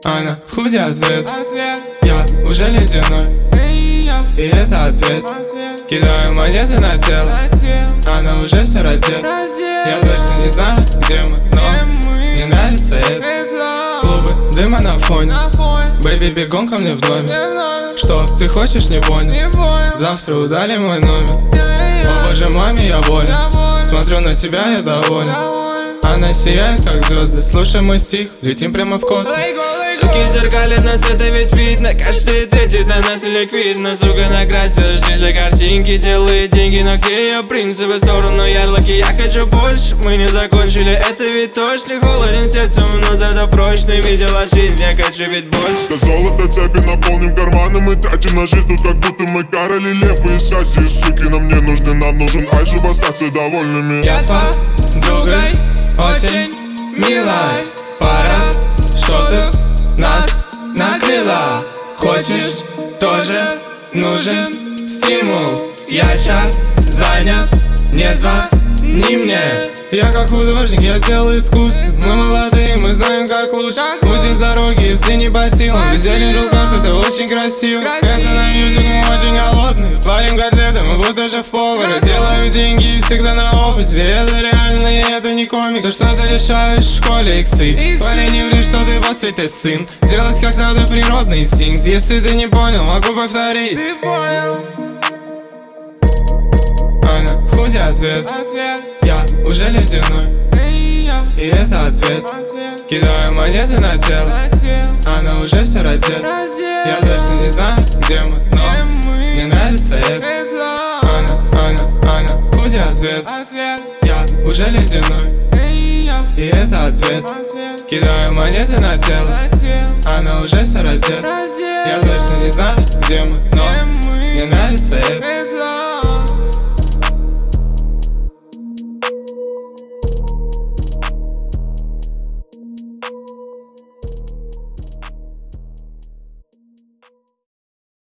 Она в худе ответ. Я уже ледяной, и это ответ. Кидаю монеты на тело, она уже все раздет. Я точно не знаю, где мы, но мне нравится это. Клубы дыма на фоне, бэйби, бегом ко мне в номер. Что ты хочешь, не понял. Завтра удали мой номер. О боже, маме, я болен. Смотрю на тебя, я доволен. Она сияет, как звезды. Слушай мой стих, летим прямо в космос. Суки зеркалят нас, это ведь видно. Каждый третий до нас ликвидно. Сука накрасила жизнь для картинки, делает деньги, но где ее принципы? В сторону ярлыки, я хочу больше. Мы не закончили, это ведь точно. Холоден сердцем, но зато прочный. Видела жизнь, я хочу ведь больше. Да золото цепи наполним карманы. Мы тратим на жизнь тут, как будто мы короли. Лепые связи, суки, нам не нужны. Нам нужен ай, чтобы остаться довольными. Я с подругой очень милой. Пара шотов нас накрыла. Хочешь, тоже нужен стимул. Я щас занят, не звони мне. Я как художник, я сделал искусство. Мы молодые, мы знаем как лучше. Путем с дороги, если не по силам. Везели в руках, это очень красиво. Это на мьюзик, мы очень голодные. Варим котлеты, мы будто же в поваре. Делаю деньги и всегда на опыте. Это реально, и это не комикс. Все, что ты решаешь в школе, иксы. Парень, не ври, что ты по свете сын. Делать как надо, природный инстинкт. Если ты не понял, могу повторить. Ты понял? Она в худе ответ. Я уже ледяной, и это ответ. Кидаю монеты на тело, она уже все раздет. Я точно не знаю, где мы, но мне нравится это. Она в худе ответ. Я уже ледяной, и это ответ. Кидаю монеты на тело, она уже все раздет. Я точно не знаю, где мы, но мне нравится это.